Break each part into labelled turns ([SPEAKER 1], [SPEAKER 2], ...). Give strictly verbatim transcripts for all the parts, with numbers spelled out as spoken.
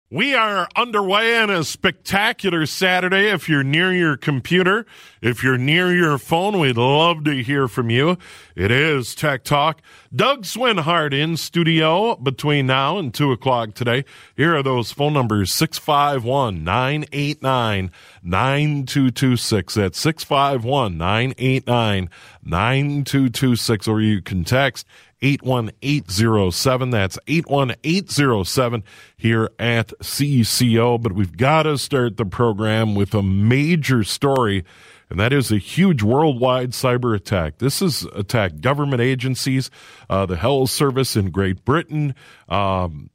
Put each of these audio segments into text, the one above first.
[SPEAKER 1] We are underway on a spectacular Saturday. If you're near your computer, if you're near your phone, we'd love to hear from you. It is Tech Talk. Doug Swinhart in studio between now and two o'clock today. Here are those phone numbers, six five one, nine eight nine, nine two two six. That's six five one, nine eight nine, nine two two six, or you can text eight one eight zero seven. That's eight one eight zero seven here at C C O. But we've got to start the program with a major story, and that is a huge worldwide cyber attack. This has attacked government agencies, uh, the Health Service in Great Britain, um,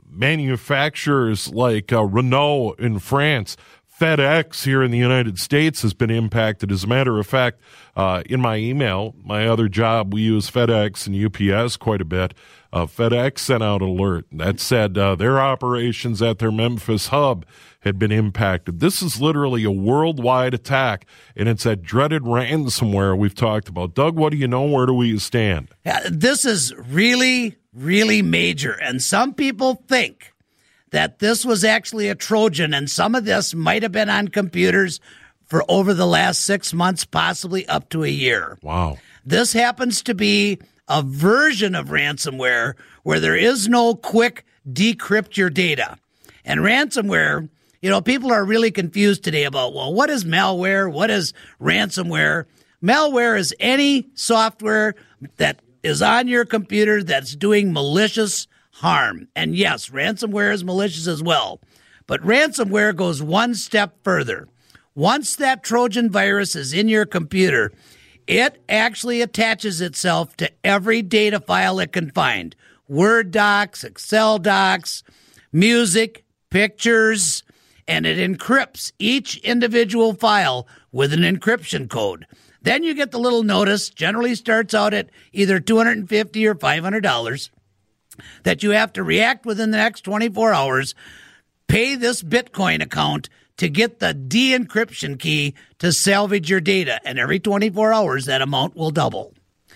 [SPEAKER 1] manufacturers like uh, Renault in France. FedEx here in the United States has been impacted. As a matter of fact, uh, in my email, my other job, we use FedEx and U P S quite a bit. Uh, FedEx sent out an alert that said uh, their operations at their Memphis hub had been impacted. This is literally a worldwide attack, and it's that dreaded ransomware we've talked about. Doug, what do you know? Where do we stand?
[SPEAKER 2] Yeah, this is really, really major, and some people think that this was actually a Trojan, and some of this might have been on computers for over the last six months, possibly up to a year.
[SPEAKER 1] Wow.
[SPEAKER 2] This happens to be a version of ransomware where there is no quick decrypt your data. And ransomware, you know, people are really confused today about, well, what is malware? What is ransomware? Malware is any software that is on your computer that's doing malicious harm. And yes, ransomware is malicious as well. But ransomware goes one step further. Once that Trojan virus is in your computer, it actually attaches itself to every data file it can find. Word docs, Excel docs, music, pictures, and it encrypts each individual file with an encryption code. Then you get the little notice, generally starts out at either two hundred fifty dollars or five hundred dollars. That you have to react within the next twenty-four hours, pay this Bitcoin account to get the de-encryption key to salvage your data. And every twenty-four hours, that amount will double.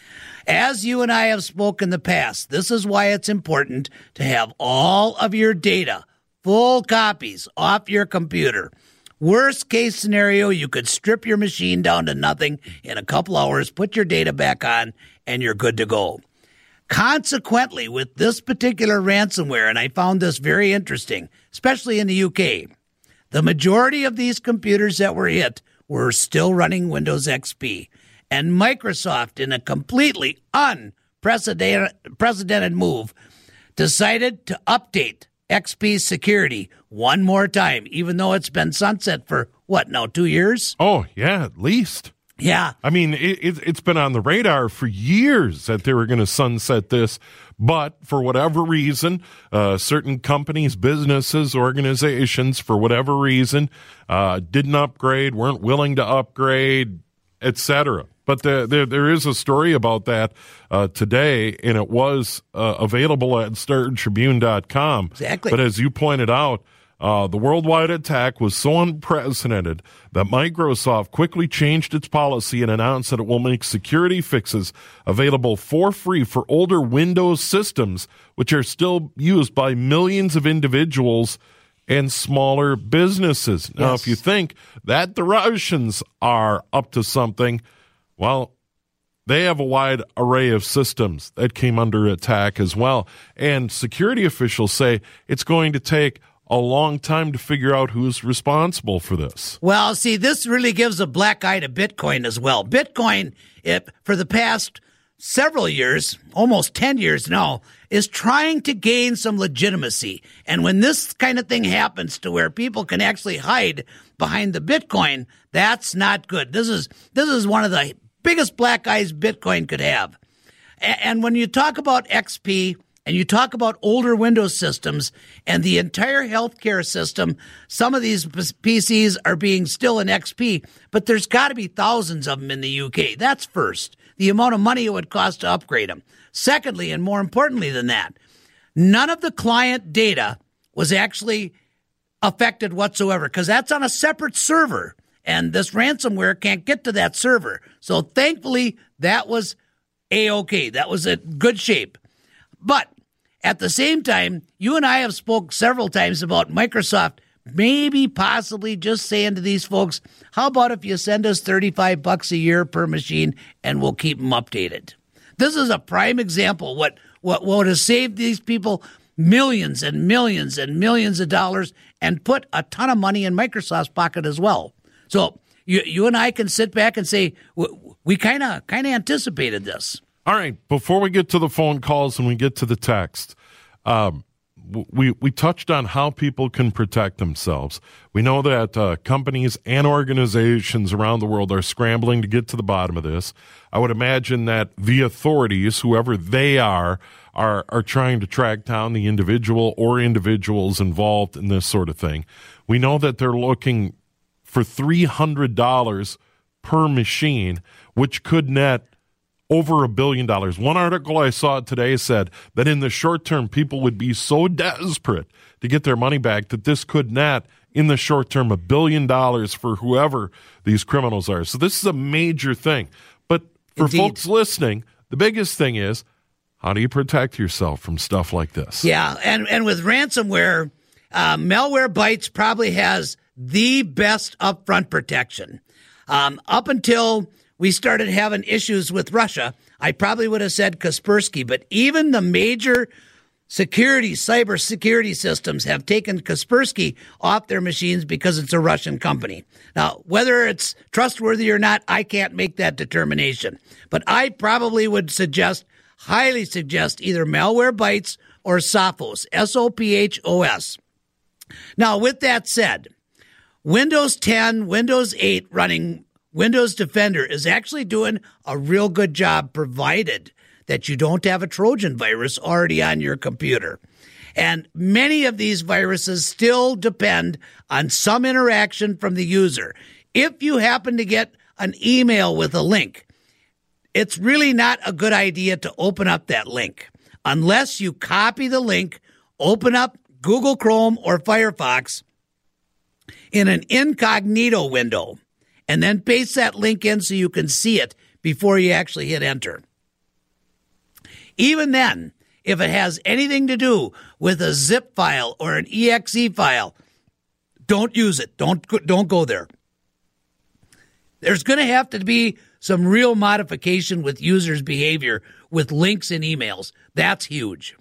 [SPEAKER 2] As you and I have spoken in the past, this is why it's important to have all of your data, full copies, off your computer. Worst case scenario, you could strip your machine down to nothing in a couple hours, put your data back on, and you're good to go. Consequently, with this particular ransomware, and I found this very interesting, especially in the U K, the majority of these computers that were hit were still running Windows X P. And Microsoft, in a completely unprecedented precedented move, decided to update X P security one more time, even though it's been sunset for, what, now, two years?
[SPEAKER 1] Oh, yeah, at least.
[SPEAKER 2] Yeah.
[SPEAKER 1] I mean, it, it, it's been on the radar for years that they were going to sunset this, but for whatever reason, uh, certain companies, businesses, organizations, for whatever reason, uh, didn't upgrade, weren't willing to upgrade, et cetera. But the, the, there is a story about that uh, today, and it was uh, available at star tribune dot com.
[SPEAKER 2] Exactly.
[SPEAKER 1] But as you pointed out, Uh, the worldwide attack was so unprecedented that Microsoft quickly changed its policy and announced that it will make security fixes available for free for older Windows systems, which are still used by millions of individuals and smaller businesses. Yes. Now, if you think that the Russians are up to something, well, they have a wide array of systems that came under attack as well. And security officials say it's going to take a long time to figure out who's responsible for this.
[SPEAKER 2] Well, see, this really gives a black eye to Bitcoin as well. Bitcoin, it, for the past several years, almost ten years now, is trying to gain some legitimacy. And when this kind of thing happens to where people can actually hide behind the Bitcoin, that's not good. This is this is one of the biggest black eyes Bitcoin could have. And when you talk about X P, and you talk about older Windows systems and the entire healthcare system, some of these P Cs are being still in X P, but there's got to be thousands of them in the U K. That's first, the amount of money it would cost to upgrade them. Secondly, and more importantly than that, none of the client data was actually affected whatsoever because that's on a separate server, and this ransomware can't get to that server. So thankfully, that was A-okay. That was in good shape. But at the same time, you and I have spoke several times about Microsoft maybe possibly just saying to these folks, how about if you send us thirty-five bucks a year per machine and we'll keep them updated? This is a prime example what what would have saved these people millions and millions and millions of dollars and put a ton of money in Microsoft's pocket as well. So you you and I can sit back and say we kind of kind of anticipated this.
[SPEAKER 1] All right, before we get to the phone calls and we get to the text, um, we we touched on how people can protect themselves. We know that uh, companies and organizations around the world are scrambling to get to the bottom of this. I would imagine that the authorities, whoever they are, are are trying to track down the individual or individuals involved in this sort of thing. We know that they're looking for three hundred dollars per machine, which could net over a billion dollars. One article I saw today said that in the short term, people would be so desperate to get their money back that this could net, in the short term, a billion dollars for whoever these criminals are. So this is a major thing. But for
[SPEAKER 2] Indeed.
[SPEAKER 1] folks listening, the biggest thing is, how do you protect yourself from stuff like this?
[SPEAKER 2] Yeah, and, and with ransomware, uh, Malwarebytes probably has the best upfront protection. Um, up until we started having issues with Russia, I probably would have said Kaspersky, but even the major security, cyber security systems have taken Kaspersky off their machines because it's a Russian company. Now, whether it's trustworthy or not, I can't make that determination. But I probably would suggest, highly suggest, either Malwarebytes or Sophos, S O P H O S. Now, with that said, Windows ten, Windows eight running Windows Defender is actually doing a real good job, provided that you don't have a Trojan virus already on your computer. And many of these viruses still depend on some interaction from the user. If you happen to get an email with a link, it's really not a good idea to open up that link unless you copy the link, open up Google Chrome or Firefox in an incognito window, and then paste that link in so you can see it before you actually hit enter. Even then, if it has anything to do with a zip file or an E X E file, don't use it. Don't, don't go there. There's going to have to be some real modification with users' behavior with links in emails. That's huge.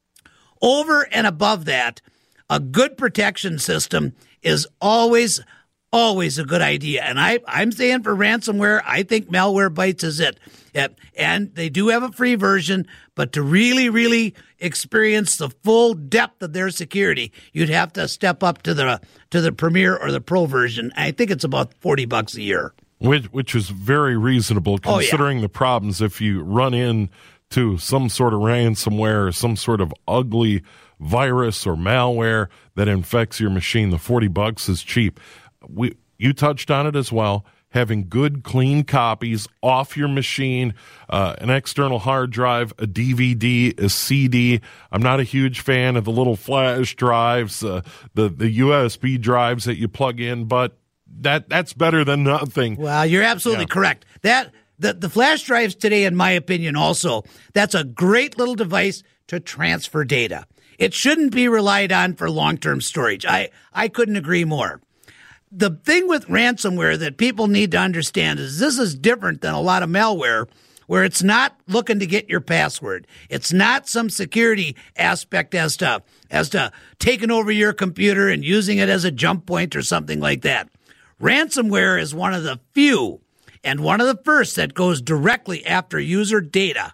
[SPEAKER 2] Over and above that, a good protection system is always Always a good idea. And I, I'm saying for ransomware, I think Malwarebytes is it. And they do have a free version, but to really, really experience the full depth of their security, you'd have to step up to the to the Premier or the Pro version. I think it's about forty bucks a year.
[SPEAKER 1] Which, which is very reasonable considering oh, yeah. the problems if you run into some sort of ransomware or some sort of ugly virus or malware that infects your machine. The forty bucks is cheap. We, you touched on it as well, having good, clean copies off your machine, uh, an external hard drive, a D V D, a C D. I'm not a huge fan of the little flash drives, uh, the, the U S B drives that you plug in, but that that's better than nothing.
[SPEAKER 2] Well, you're absolutely yeah. correct. That the, the flash drives today, in my opinion, also, that's a great little device to transfer data. It shouldn't be relied on for long-term storage. I, I couldn't agree more. The thing with ransomware that people need to understand is this is different than a lot of malware where it's not looking to get your password. It's not some security aspect as to, as to taking over your computer and using it as a jump point or something like that. Ransomware is one of the few and one of the first that goes directly after user data.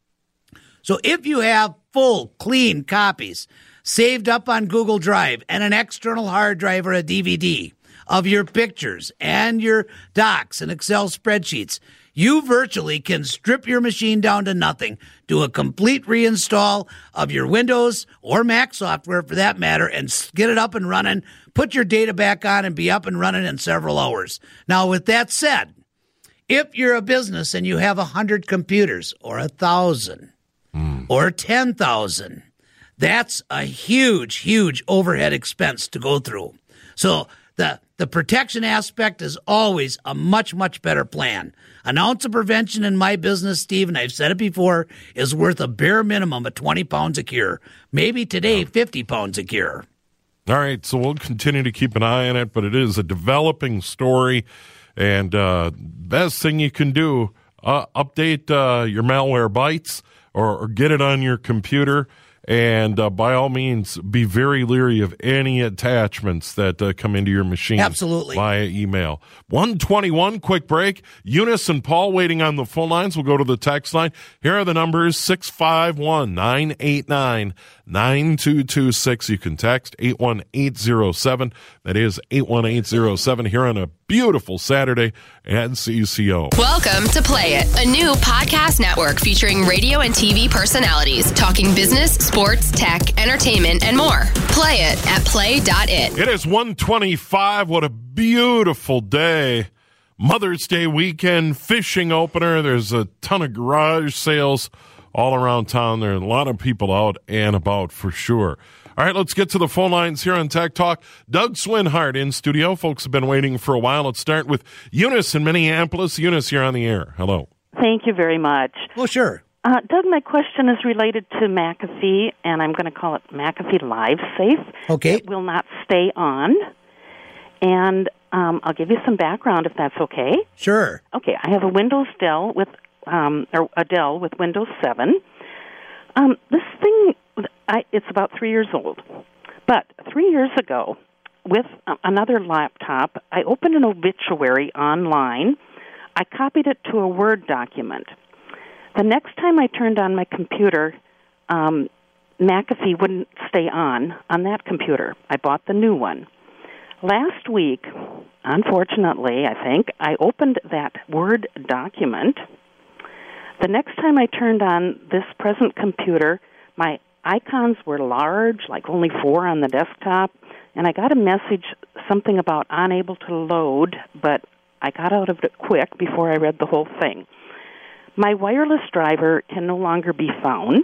[SPEAKER 2] So if you have full, clean copies saved up on Google Drive and an external hard drive or a D V D of your pictures and your docs and Excel spreadsheets, you virtually can strip your machine down to nothing, do a complete reinstall of your Windows or Mac software for that matter, and get it up and running, put your data back on, and be up and running in several hours. Now, with that said, if you're a business and you have one hundred computers or one thousand mm. or ten thousand, that's a huge, huge overhead expense to go through. So the the protection aspect is always a much, much better plan. An ounce of prevention in my business, Steve, and I've said it before, is worth a bare minimum of twenty pounds a cure. Maybe today, fifty pounds a cure.
[SPEAKER 1] All right, so we'll continue to keep an eye on it, but it is a developing story, and uh, best thing you can do, uh, update uh, your Malwarebytes or, or get it on your computer. And uh, by all means, be very leery of any attachments that uh, come into your machine.
[SPEAKER 2] Absolutely.
[SPEAKER 1] Via email. one twenty-one, quick break. Eunice and Paul waiting on the phone lines. We'll go to the text line. Here are the numbers, six five one, nine eight nine, nine two two six. You can text eight one eight zero seven. That is eight one eight zero seven here on a beautiful Saturday at C C O.
[SPEAKER 3] Welcome to Play It, a new podcast network featuring radio and T V personalities talking business, sports, tech, entertainment, and more. Play it at play dot it.
[SPEAKER 1] It is one twenty-five. What a beautiful day. Mother's Day weekend, fishing opener. There's a ton of garage sales all around town. There are a lot of people out and about for sure. All right, let's get to the phone lines here on Tech Talk. Doug Swinhart in studio. Folks have been waiting for a while. Let's start with Eunice in Minneapolis. Eunice, you're on the air. Hello.
[SPEAKER 4] Thank you very much.
[SPEAKER 2] Well, sure.
[SPEAKER 4] Uh, Doug, my question is related to McAfee, and I'm going to call it McAfee Live Safe.
[SPEAKER 2] Okay.
[SPEAKER 4] It will not stay on. And um, I'll give you some background if that's okay.
[SPEAKER 2] Sure.
[SPEAKER 4] Okay, I have a Windows Dell with, um, or a Dell with Windows seven. Um, this thing, I, it's about three years old. But three years ago, with uh, another laptop, I opened an obituary online. I copied it to a Word document. The next time I turned on my computer, um, McAfee wouldn't stay on on that computer. I bought the new one. Last week, unfortunately, I think, I opened that Word document. The next time I turned on this present computer, my icons were large, like only four on the desktop, and I got a message, something about unable to load, but I got out of it quick before I read the whole thing. My wireless driver can no longer be found.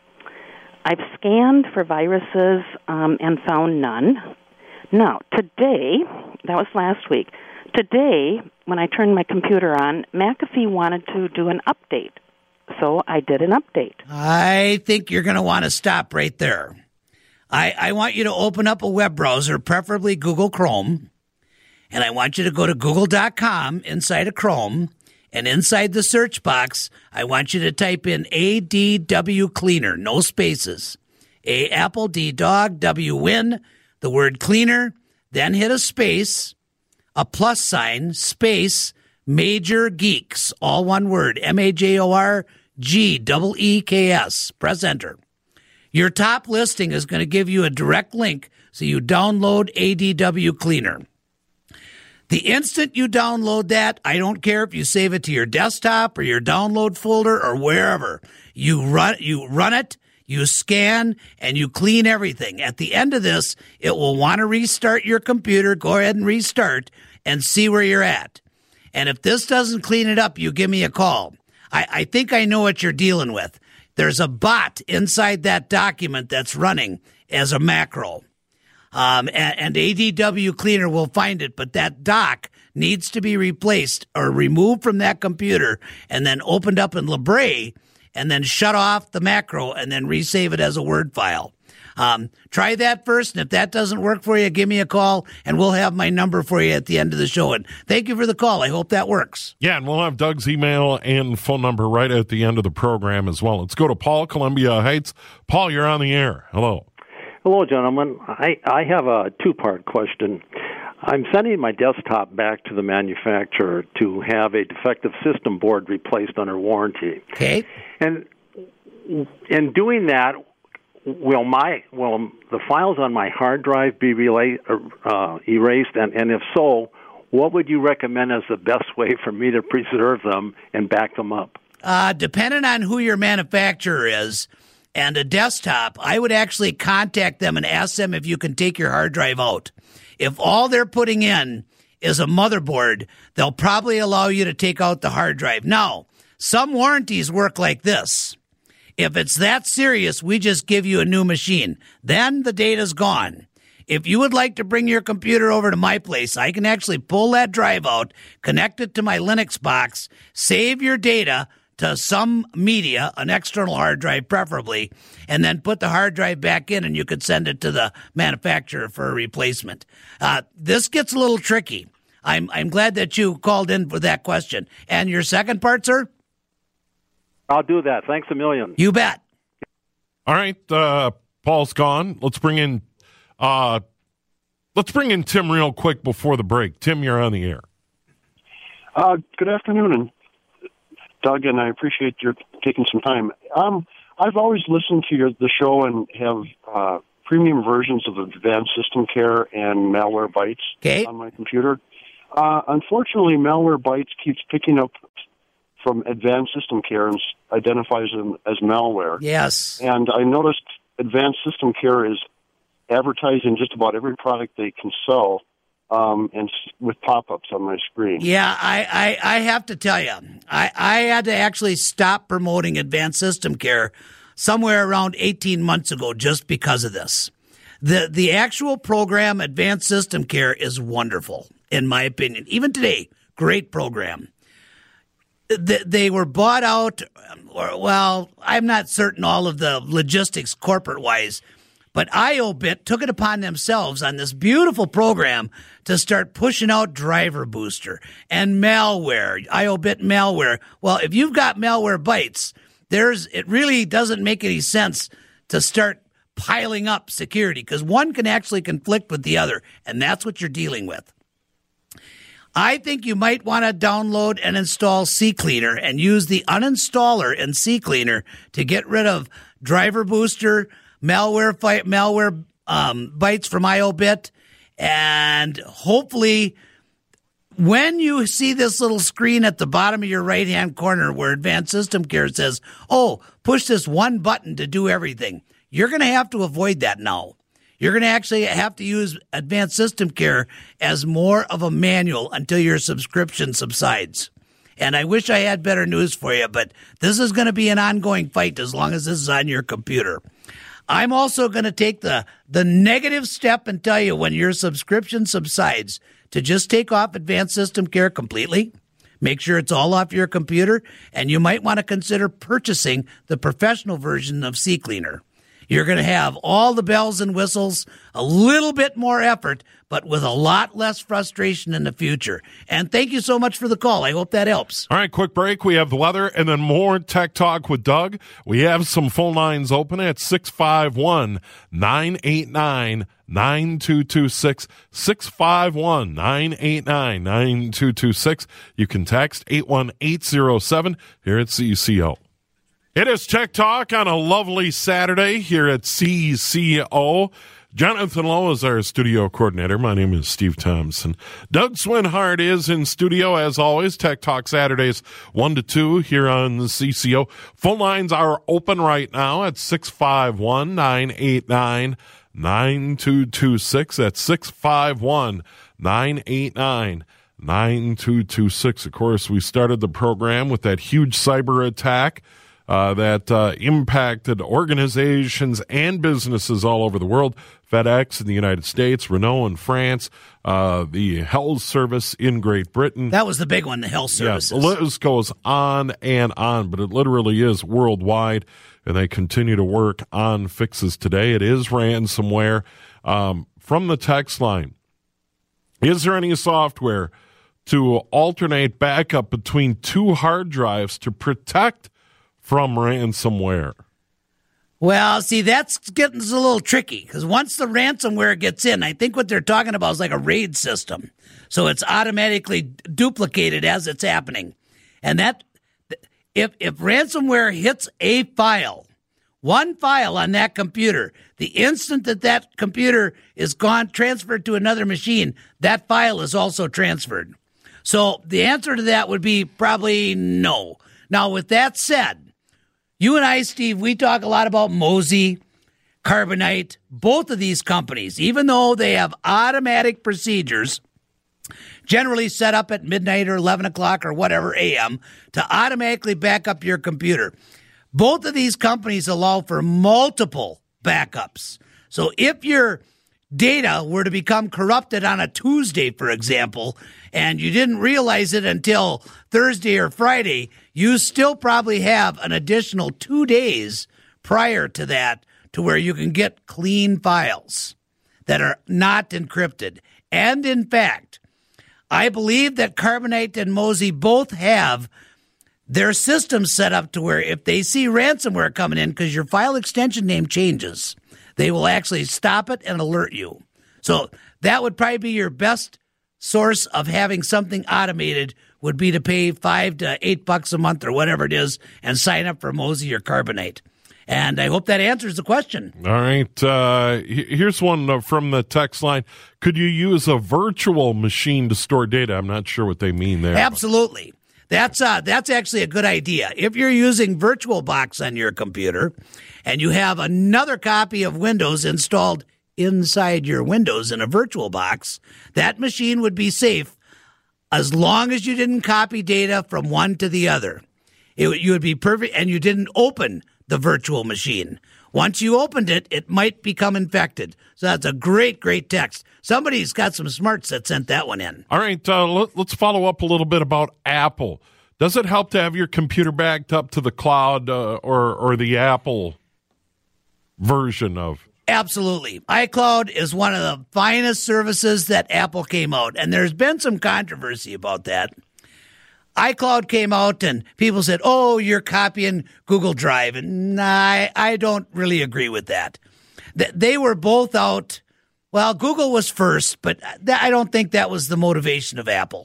[SPEAKER 4] I've scanned for viruses um, and found none. Now, today, that was last week, today, when I turned my computer on, McAfee wanted to do an update. So I did an update.
[SPEAKER 2] I think you're going to want to stop right there. I, I want you to open up a web browser, preferably Google Chrome, and I want you to go to google dot com inside of Chrome, and inside the search box, I want you to type in A D W Cleaner, no spaces. A Apple, D Dog, W Win, the word cleaner, then hit a space, a plus sign, space, Major Geeks, all one word, M A J O R G E E K S. Press enter. Your top listing is going to give you a direct link so you download A D W Cleaner. The instant you download that, I don't care if you save it to your desktop or your download folder or wherever. You run, you run it, you scan, and you clean everything. At the end of this, it will want to restart your computer. Go ahead and restart and see where you're at. And if this doesn't clean it up, you give me a call. I, I think I know what you're dealing with. There's a bot inside that document that's running as a macro. Um, and, and A D W Cleaner will find it, but that doc needs to be replaced or removed from that computer and then opened up in Libre and then shut off the macro and then resave it as a Word file. Um, try that first, and if that doesn't work for you, give me a call, and we'll have my number for you at the end of the show. And thank you for the call. I hope that works.
[SPEAKER 1] Yeah, and we'll have Doug's email and phone number right at the end of the program as well. Let's go to Paul, Columbia Heights. Paul, you're on the air. Hello.
[SPEAKER 5] Hello, gentlemen. I, I have a two-part question. I'm sending my desktop back to the manufacturer to have a defective system board replaced under warranty.
[SPEAKER 2] Okay.
[SPEAKER 5] And in doing that, will my will the files on my hard drive be relay, uh, erased? And, and if so, what would you recommend as the best way for me to preserve them and back them up?
[SPEAKER 2] Uh, depending on who your manufacturer is and a desktop, I would actually contact them and ask them if you can take your hard drive out. If all they're putting in is a motherboard, they'll probably allow you to take out the hard drive. Now, some warranties work like this. If it's that serious, we just give you a new machine. Then the data's gone. if you would like to bring your computer over to my place, I can actually pull that drive out, connect it to my Linux box, save your data to some media, an external hard drive preferably, and then put the hard drive back in, and you could send it to the manufacturer for a replacement. Uh, this gets a little tricky. I'm I'm glad that you called in for that question. And your second part, sir?
[SPEAKER 5] I'll do that. Thanks a million.
[SPEAKER 2] You bet.
[SPEAKER 1] All right, uh, Paul's gone. Let's bring in uh, let's bring in Tim real quick before the break. Tim, you're on the air.
[SPEAKER 6] Uh, good afternoon, and Doug, and I appreciate your taking some time. Um, I've always listened to your, the show and have uh, premium versions of Advanced System Care and Malwarebytes
[SPEAKER 2] okay.
[SPEAKER 6] on my computer. Uh, unfortunately, Malwarebytes keeps picking up from Advanced System Care and identifies them as malware.
[SPEAKER 2] Yes.
[SPEAKER 6] And I noticed Advanced System Care is advertising just about every product they can sell, um, and with pop-ups on my screen.
[SPEAKER 2] Yeah, I, I, I have to tell you, I, I had to actually stop promoting Advanced System Care somewhere around eighteen months ago just because of this. The, the actual program, Advanced System Care, is wonderful, in my opinion. Even today, great program. They were bought out, or, well, I'm not certain all of the logistics corporate-wise, but IOBit took it upon themselves on this beautiful program to start pushing out Driver Booster and malware, IOBit malware. Well, if you've got Malwarebytes, there's it really doesn't make any sense to start piling up security because one can actually conflict with the other, and that's what you're dealing with. I think you might want to download and install CCleaner and use the uninstaller in CCleaner to get rid of Driver Booster, malware fight, malware um, bytes from IOBit, and hopefully when you see this little screen at the bottom of your right-hand corner where Advanced System Care says, oh, push this one button to do everything, you're going to have to avoid that now. You're going to actually have to use Advanced System Care as more of a manual until your subscription subsides. And I wish I had better news for you, but this is going to be an ongoing fight as long as this is on your computer. I'm also going to take the, the negative step and tell you when your subscription subsides to just take off Advanced System Care completely. Make sure it's all off your computer, and you might want to consider purchasing the professional version of CCleaner. You're going to have all the bells and whistles, a little bit more effort, but with a lot less frustration in the future. And thank you so much for the call. I hope that helps.
[SPEAKER 1] All right, quick break. We have the weather and then more Tech Talk with Doug. We have some phone lines open at six five one, nine eight nine, nine two two six, six five one, nine eight nine, nine two two six. You can text eight one eight zero seven here at C C O. It is Tech Talk on a lovely Saturday here at C C O. Jonathan Lowe is our studio coordinator. My name is Steve Thompson. Doug Swinhart is in studio as always. Tech Talk Saturdays one to two here on the C C O. Phone lines are open right now at six five one, nine eight nine, nine two two six. That's six five one, nine eight nine, nine two two six. Of course, we started the program with that huge cyber attack Uh, that uh, impacted organizations and businesses all over the world. FedEx in the United States, Renault in France, uh, the health service in Great Britain.
[SPEAKER 2] That was the big one, the health services.
[SPEAKER 1] Yes, the list goes on and on, but it literally is worldwide, and they continue to work on fixes today. It is ransomware. Um, from the text line, is there any software to alternate backup between two hard drives to protect from ransomware?
[SPEAKER 2] Well, see, that's getting a little tricky because once the ransomware gets in, I think what they're talking about is like a RAID system. So it's automatically duplicated as it's happening. And that, if, if ransomware hits a file, one file on that computer, the instant that that computer is gone, transferred to another machine, that file is also transferred. So the answer to that would be probably no. Now, with that said, you and I, Steve, we talk a lot about Mozy, Carbonite, both of these companies, even though they have automatic procedures generally set up at midnight or eleven o'clock or whatever A M to automatically back up your computer. Both of these companies allow for multiple backups. So if you're data were to become corrupted on a Tuesday, for example, and you didn't realize it until Thursday or Friday, you still probably have an additional two days prior to that to where you can get clean files that are not encrypted. And in fact, I believe that Carbonite and Mozy both have their systems set up to where if they see ransomware coming in, because your file extension name changes, they will actually stop it and alert you. So that would probably be your best source of having something automated, would be to pay five to eight bucks a month or whatever it is and sign up for Mozy or Carbonite. And I hope that answers the question.
[SPEAKER 1] All right. Uh, here's one from the text line. Could you use a virtual machine to store data? I'm not sure what they mean there.
[SPEAKER 2] Absolutely. That's uh, that's actually a good idea. If you're using VirtualBox on your computer and you have another copy of Windows installed inside your Windows in a VirtualBox, that machine would be safe as long as you didn't copy data from one to the other. It, you would be perfect, and you didn't open the virtual machine. Once you opened it, it might become infected. So that's a great, great text. Somebody's got some smarts that sent that one in.
[SPEAKER 1] All right, uh, let, let's follow up a little bit about Apple. Does it help to have your computer backed up to the cloud uh, or or the Apple version of?
[SPEAKER 2] Absolutely. iCloud is one of the finest services that Apple came out, and there's been some controversy about that. iCloud came out and people said, oh, you're copying Google Drive. And nah, I, I don't really agree with that. They were both out. Well, Google was first, but I don't think that was the motivation of Apple.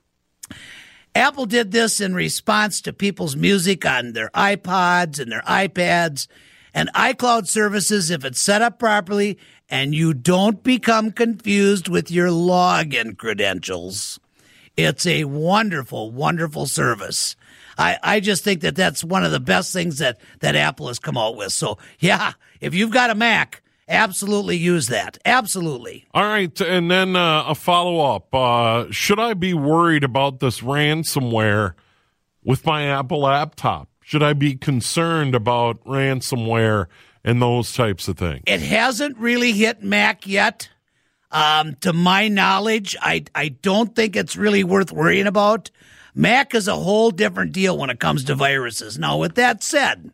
[SPEAKER 2] Apple did this in response to people's music on their iPods and their iPads. And iCloud services, if it's set up properly and you don't become confused with your login credentials, it's a wonderful, wonderful service. I, I just think that that's one of the best things that, that Apple has come out with. So, yeah, if you've got a Mac, absolutely use that. Absolutely.
[SPEAKER 1] All right, and then uh, a follow-up. Uh, should I be worried about this ransomware with my Apple laptop? Should I be concerned about ransomware and those types of things?
[SPEAKER 2] It hasn't really hit Mac yet. Um, to my knowledge, I, I don't think it's really worth worrying about. Mac is a whole different deal when it comes to viruses. Now, with that said,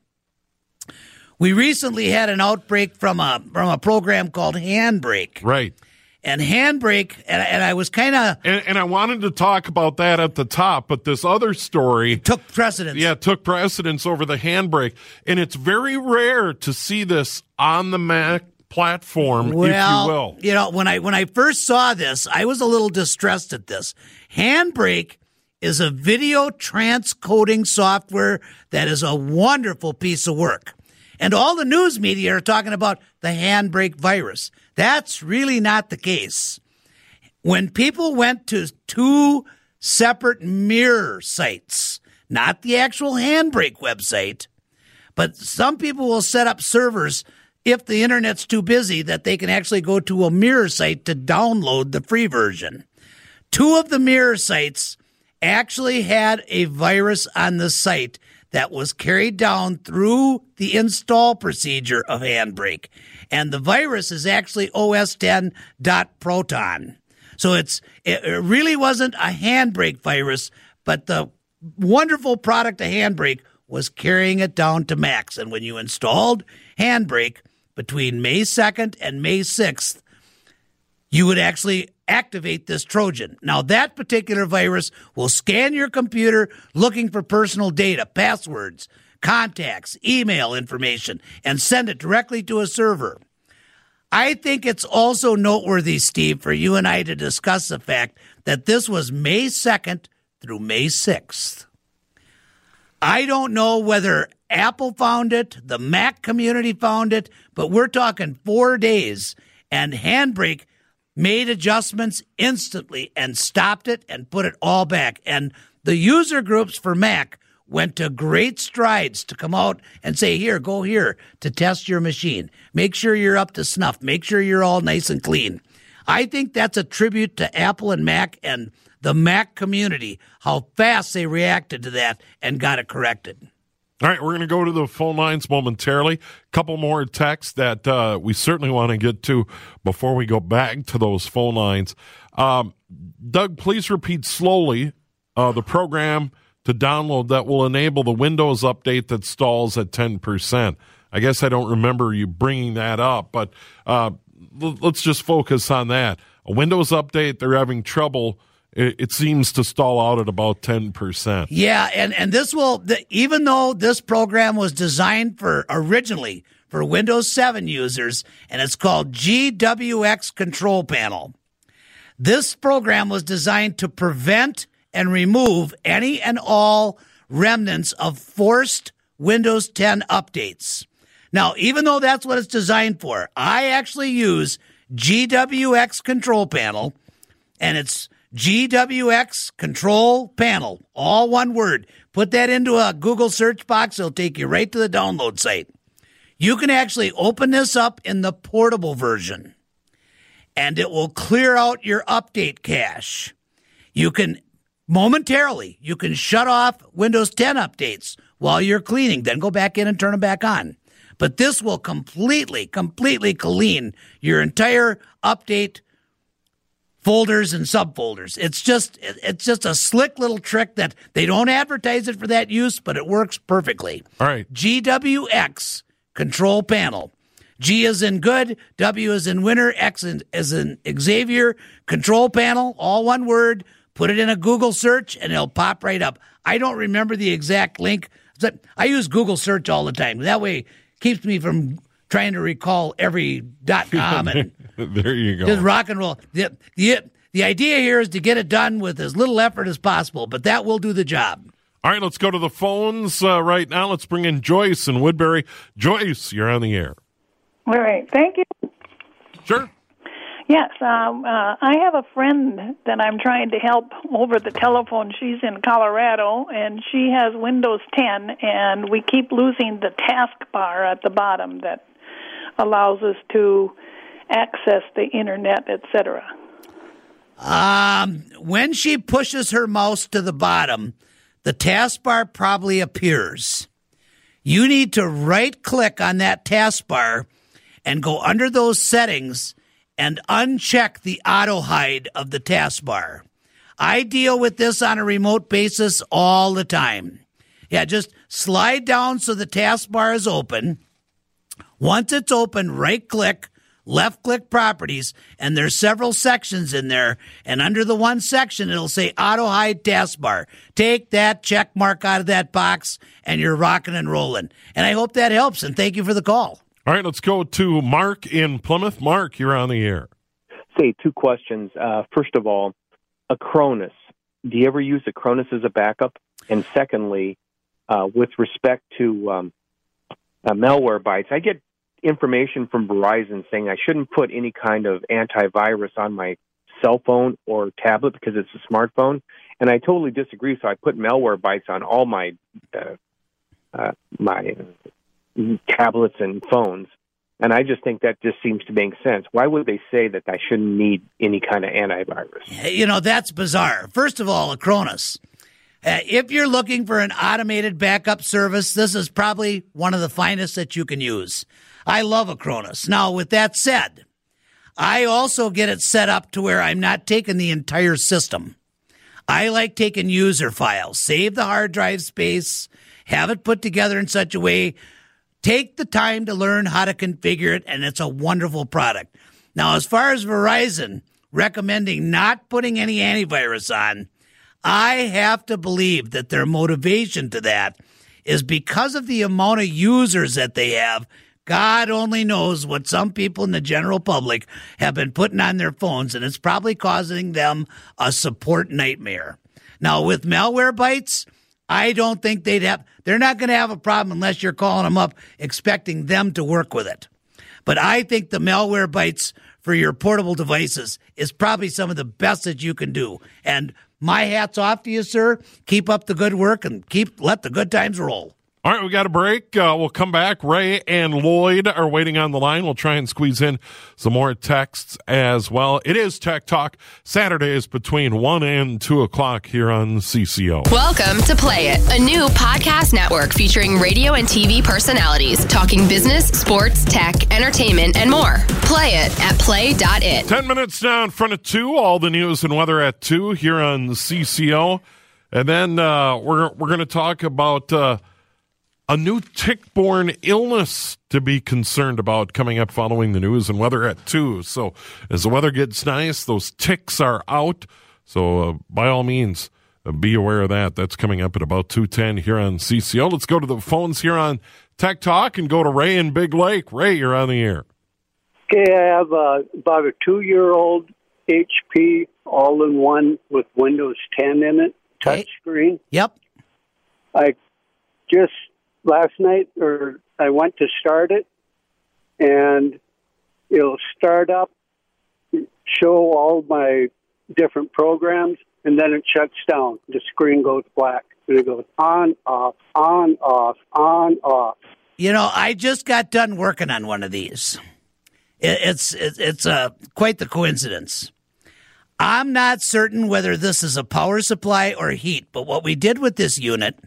[SPEAKER 2] we recently had an outbreak from a from a program called Handbrake.
[SPEAKER 1] Right.
[SPEAKER 2] And Handbrake, and, and I was kind of...
[SPEAKER 1] And, and I wanted to talk about that at the top, but this other story...
[SPEAKER 2] Took precedence.
[SPEAKER 1] Yeah, took precedence over the Handbrake. And it's very rare to see this on the Mac platform,
[SPEAKER 2] well,
[SPEAKER 1] if you will.
[SPEAKER 2] You know, when I when I first saw this, I was a little distressed at this. Handbrake is a video transcoding software that is a wonderful piece of work. And all the news media are talking about the Handbrake virus. That's really not the case. When people went to two separate mirror sites, not the actual Handbrake website, but some people will set up servers if the internet's too busy that they can actually go to a mirror site to download the free version. Two of the mirror sites actually had a virus on the site that was carried down through the install procedure of Handbrake. And the virus is actually O S ten dot proton. So it's it really wasn't a Handbrake virus, but the wonderful product of Handbrake was carrying it down to Macs. And when you installed Handbrake between May second and May sixth, you would actually activate this Trojan. Now, that particular virus will scan your computer looking for personal data, passwords, contacts, email information, and send it directly to a server. I think it's also noteworthy, Steve, for you and I to discuss the fact that this was May second through May sixth. I don't know whether Apple found it, the Mac community found it, but we're talking four days, and Handbrake made adjustments instantly and stopped it and put it all back. And the user groups for Mac went to great strides to come out and say, here, go here to test your machine. Make sure you're up to snuff. Make sure you're all nice and clean. I think that's a tribute to Apple and Mac and the Mac community, how fast they reacted to that and got it corrected.
[SPEAKER 1] All right, we're going to go to the phone lines momentarily. A couple more texts that uh, we certainly want to get to before we go back to those phone lines. Um, Doug, please repeat slowly uh, the program to download that will enable the Windows update that stalls at ten percent. I guess I don't remember you bringing that up, but uh, l- let's just focus on that. A Windows update, they're having trouble. It, it seems to stall out at about ten percent.
[SPEAKER 2] Yeah, and, and this will, the, even though this program was designed for originally for Windows seven users, and it's called G W X Control Panel, this program was designed to prevent and remove any and all remnants of forced Windows ten updates. Now, even though that's what it's designed for, I actually use G W X Control Panel, and it's G W X Control Panel, all one word. Put that into a Google search box. It'll take you right to the download site. You can actually open this up in the portable version, and it will clear out your update cache. You can momentarily, you can shut off Windows ten updates while you're cleaning, then go back in and turn them back on. But this will completely, completely clean your entire update folders and subfolders. It's just it's just a slick little trick that they don't advertise it for that use, but it works perfectly.
[SPEAKER 1] All right.
[SPEAKER 2] G W X Control Panel. G is in good, W is in winner, X is in Xavier. Control Panel, all one word. Put it in a Google search, and it'll pop right up. I don't remember the exact link. I use Google search all the time. That way it keeps me from trying to recall every dot com and
[SPEAKER 1] there you go.
[SPEAKER 2] Just rock and roll. The, the, the idea here is to get it done with as little effort as possible, but that will do the job.
[SPEAKER 1] All right, let's go to the phones uh, right now. Let's bring in Joyce in Woodbury. Joyce, you're on the air.
[SPEAKER 7] All right. Thank you.
[SPEAKER 1] Sure.
[SPEAKER 7] Yes, um, uh, I have a friend that I'm trying to help over the telephone. She's in Colorado, and she has Windows ten, and we keep losing the taskbar at the bottom that allows us to access the internet, et cetera.
[SPEAKER 2] Um, when she pushes her mouse to the bottom, the taskbar probably appears. You need to right-click on that taskbar and go under those settings and uncheck the auto-hide of the taskbar. I deal with this on a remote basis all the time. Yeah, just slide down so the taskbar is open. Once it's open, right-click, left-click Properties, and there's several sections in there, and under the one section, it'll say Auto-Hide Taskbar. Take that check mark out of that box, and you're rocking and rolling. And I hope that helps, and thank you for the call.
[SPEAKER 1] All right, let's go to Mark in Plymouth. Mark, you're on the air.
[SPEAKER 8] Say two questions. Uh, first of all, Acronis. Do you ever use Acronis as a backup? And secondly, uh, with respect to um, uh, Malwarebytes, I get information from Verizon saying I shouldn't put any kind of antivirus on my cell phone or tablet because it's a smartphone, and I totally disagree. So I put Malwarebytes on all my uh, uh, my tablets and phones, and I just think that just seems to make sense. Why would they say that I shouldn't need any kind of antivirus?
[SPEAKER 2] You know, that's bizarre. First of all, Acronis. Uh, if you're looking for an automated backup service, this is probably one of the finest that you can use. I love Acronis. Now, with that said, I also get it set up to where I'm not taking the entire system. I like taking user files, save the hard drive space, have it put together in such a way, take the time to learn how to configure it, and it's a wonderful product. Now, as far as Verizon recommending not putting any antivirus on, I have to believe that their motivation to that is because of the amount of users that they have. God only knows what some people in the general public have been putting on their phones, and it's probably causing them a support nightmare. Now, with Malwarebytes, I don't think they'd have, they're not going to have a problem unless you're calling them up expecting them to work with it. But I think the Malwarebytes for your portable devices is probably some of the best that you can do. And my hat's off to you, sir. Keep up the good work and keep let the good times roll.
[SPEAKER 1] All right, we got a break. Uh, we'll come back. Ray and Lloyd are waiting on the line. We'll try and squeeze in some more texts as well. It is Tech Talk Saturdays between one and two o'clock here on C C O.
[SPEAKER 3] Welcome to Play It, a new podcast network featuring radio and T V personalities talking business, sports, tech, entertainment, and more. Play it at play dot it.
[SPEAKER 1] Ten minutes now in front of two. All the news and weather at two here on C C O. And then uh, we're, we're going to talk about... Uh, A new tick-borne illness to be concerned about coming up following the news and weather at two. So as the weather gets nice, those ticks are out. So uh, by all means, uh, be aware of that. That's coming up at about two ten here on C C O. Let's go to the phones here on Tech Talk and go to Ray in Big Lake. Ray, you're on the air.
[SPEAKER 9] Okay, I have uh, about a two-year-old H P all-in-one with Windows ten in it, touch screen.
[SPEAKER 2] Yep.
[SPEAKER 9] I just... Last night, or I went to start it, and it'll start up, show all my different programs, and then it shuts down. The screen goes black, and it goes on, off, on, off, on, off.
[SPEAKER 2] You know, I just got done working on one of these. It, it's it, it's uh, quite the coincidence. I'm not certain whether this is a power supply or heat, but what we did with this unit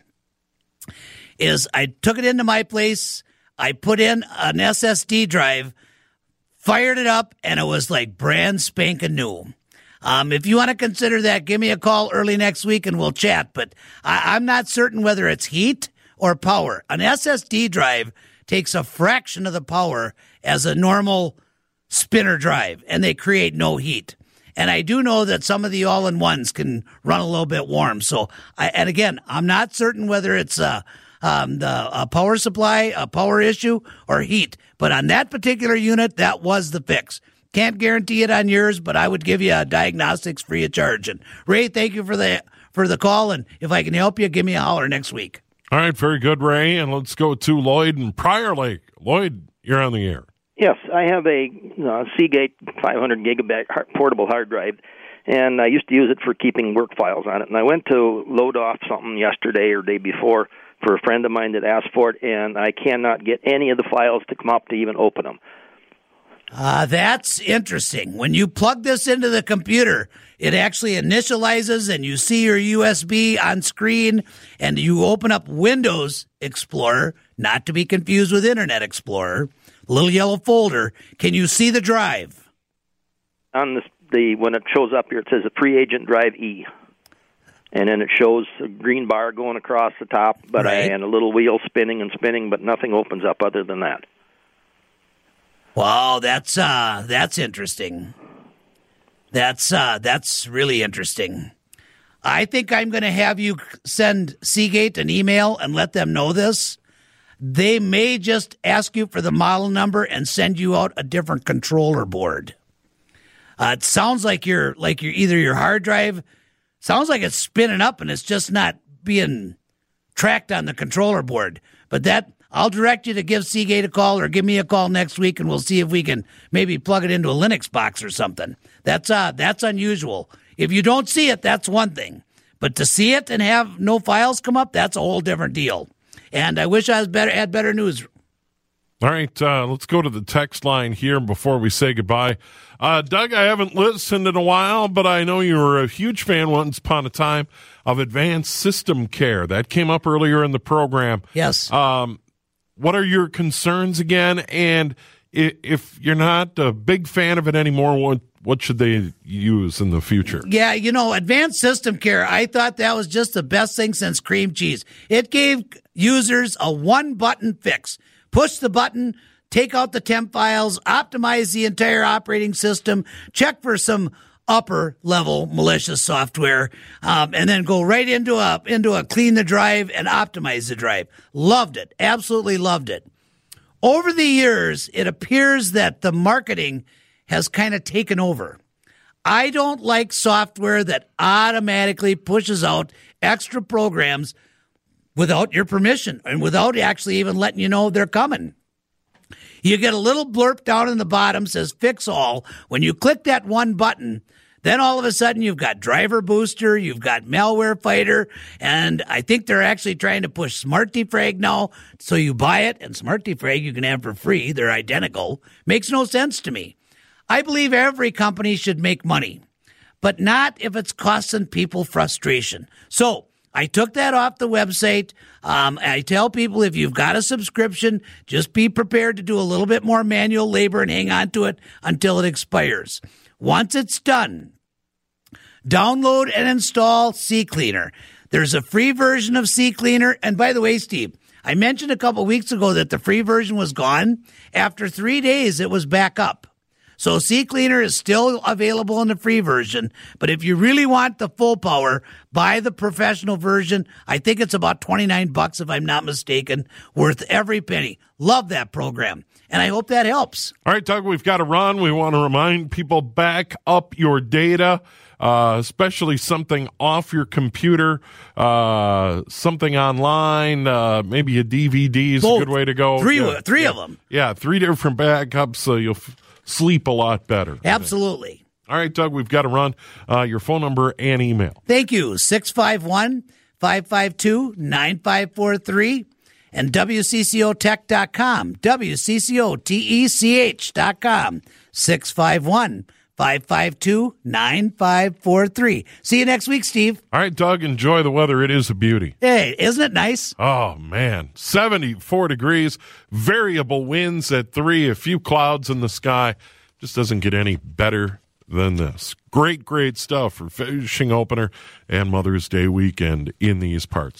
[SPEAKER 2] is I took it into my place, I put in an S S D drive, fired it up, and it was like brand spanking new. Um, if you want to consider that, give me a call early next week and we'll chat. But I, I'm not certain whether it's heat or power. An S S D drive takes a fraction of the power as a normal spinner drive, and they create no heat. And I do know that some of the all-in-ones can run a little bit warm. So, I, and again, I'm not certain whether it's a Um, the a power supply, a power issue, or heat. But on that particular unit, that was the fix. Can't guarantee it on yours, but I would give you a diagnostics free of charge. And Ray, thank you for the for the call. And if I can help you, give me a holler next week.
[SPEAKER 1] All right, very good, Ray. And let's go to Lloyd in Prior Lake. Lloyd, you're on the air.
[SPEAKER 10] Yes, I have a uh, Seagate five hundred gigabyte portable hard drive, and I used to use it for keeping work files on it. And I went to load off something yesterday or day before for a friend of mine that asked for it, and I cannot get any of the files to come up to even open them.
[SPEAKER 2] Uh, that's interesting. When you plug this into the computer, it actually initializes and you see your U S B on screen, and you open up Windows Explorer, not to be confused with Internet Explorer, little yellow folder. Can you see the drive?
[SPEAKER 10] On the, the when it shows up here, it says a free agent drive E. And then it shows a green bar going across the top, but
[SPEAKER 2] right.
[SPEAKER 10] I, and a little wheel spinning and spinning, but nothing opens up other than that.
[SPEAKER 2] Wow, that's uh, that's interesting. That's uh, that's really interesting. I think I'm going to have you send Seagate an email and let them know this. They may just ask you for the model number and send you out a different controller board. Uh, it sounds like you're like you're either your hard drive. Sounds like it's spinning up and it's just not being tracked on the controller board. But that, I'll direct you to give Seagate a call or give me a call next week, and we'll see if we can maybe plug it into a Linux box or something. That's uh, that's unusual. If you don't see it, that's one thing. But to see it and have no files come up, that's a whole different deal. And I wish I was better had better news.
[SPEAKER 1] All right, uh, let's go to the text line here before we say goodbye. Uh, Doug, I haven't listened in a while, but I know you were a huge fan once upon a time of Advanced System Care. That came up earlier in the program.
[SPEAKER 2] Yes.
[SPEAKER 1] Um, what are your concerns again? And if you're not a big fan of it anymore, what, what should they use in the future?
[SPEAKER 2] Yeah, you know, Advanced System Care, I thought that was just the best thing since cream cheese. It gave users a one-button fix. Push the button, take out the temp files, optimize the entire operating system, check for some upper-level malicious software, um, and then go right into a into a clean the drive and optimize the drive. Loved it. Absolutely loved it. Over the years, it appears that the marketing has kind of taken over. I don't like software that automatically pushes out extra programs without your permission and without actually even letting you know they're coming. You get a little blurb down in the bottom says fix all. When you click that one button, Then all of a sudden you've got Driver Booster, you've got Malware Fighter, and I think they're actually trying to push Smart Defrag now. So you buy it, and Smart Defrag you can have for free. They're identical. Makes no sense to me. I believe every company should make money, but not if it's costing people frustration. So I took that off the website. Um, I tell people if you've got a subscription, just be prepared to do a little bit more manual labor and hang on to it until it expires. Once it's done, download and install CCleaner. There's a free version of CCleaner. And by the way, Steve, I mentioned a couple weeks ago that the free version was gone. After three days, it was back up. So CCleaner is still available in the free version. But if you really want the full power, buy the professional version. I think it's about twenty-nine bucks, if I'm not mistaken, worth every penny. Love that program. And I hope that helps.
[SPEAKER 1] All right, Doug, we've got to run. We want to remind people, back up your data, uh, especially something off your computer, uh, something online, uh, maybe a D V D is
[SPEAKER 2] Both.
[SPEAKER 1] a good way to go.
[SPEAKER 2] Three,
[SPEAKER 1] yeah,
[SPEAKER 2] three
[SPEAKER 1] yeah.
[SPEAKER 2] of them.
[SPEAKER 1] Yeah, three different backups, so you'll f- sleep a lot better.
[SPEAKER 2] Absolutely.
[SPEAKER 1] All right, Doug, we've got to run. Uh, your phone number and email.
[SPEAKER 2] Thank you. six five one, five five two, nine five four three. And W C C O tech dot com, W C C O T E C H dot com, six five one, five five two, nine five four three. See you next week, Steve.
[SPEAKER 1] All right, Doug, enjoy the weather. It is a beauty.
[SPEAKER 2] Hey, isn't it nice?
[SPEAKER 1] Oh, man. seventy-four degrees, variable winds at three, a few clouds in the sky. Just doesn't get any better than this. Great, great stuff for fishing opener and Mother's Day weekend in these parts.